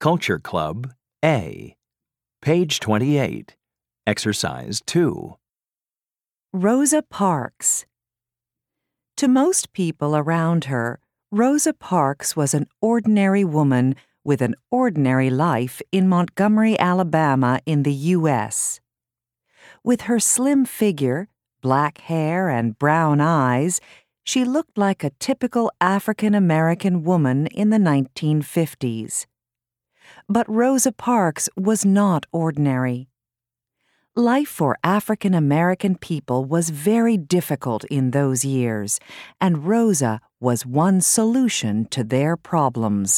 Culture Club A. Page 28. Exercise 2. Rosa Parks. To most people around her, Rosa Parks was an ordinary woman with an ordinary life in Montgomery, Alabama in the U.S. With her slim figure, black hair, and brown eyes, she looked like a typical African-American woman in the 1950s. But Rosa Parks was not ordinary. Life for African-American people was very difficult in those years, and Rosa was one solution to their problems.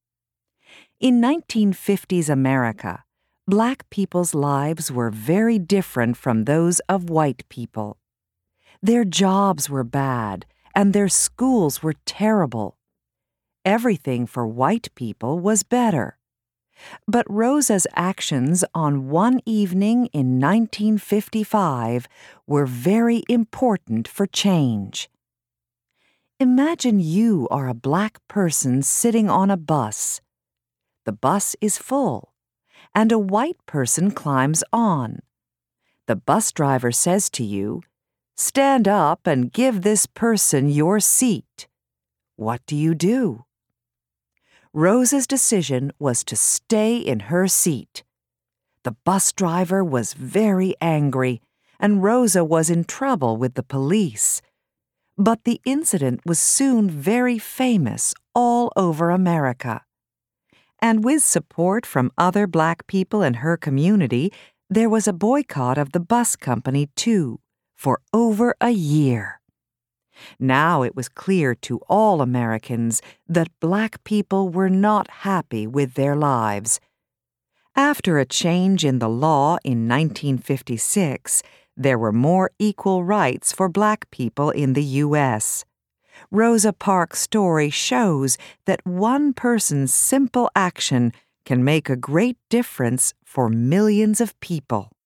In 1950s America, black people's lives were very different from those of white people. Their jobs were bad, and their schools were terrible. Everything for white people was better. But Rosa's actions on one evening in 1955 were very important for change. Imagine you are a black person sitting on a bus. The bus is full, and a white person climbs on. The bus driver says to you, "Stand up and give this person your seat." What do? Rosa's decision was to stay in her seat. The bus driver was very angry, and Rosa was in trouble with the police. But the incident was soon very famous all over America. And with support from other black people in her community, there was a boycott of the bus company, too, for over a year. Now it was clear to all Americans that black people were not happy with their lives. After a change in the law in 1956, there were more equal rights for black people in the U.S. Rosa Parks' story shows that one person's simple action can make a great difference for millions of people.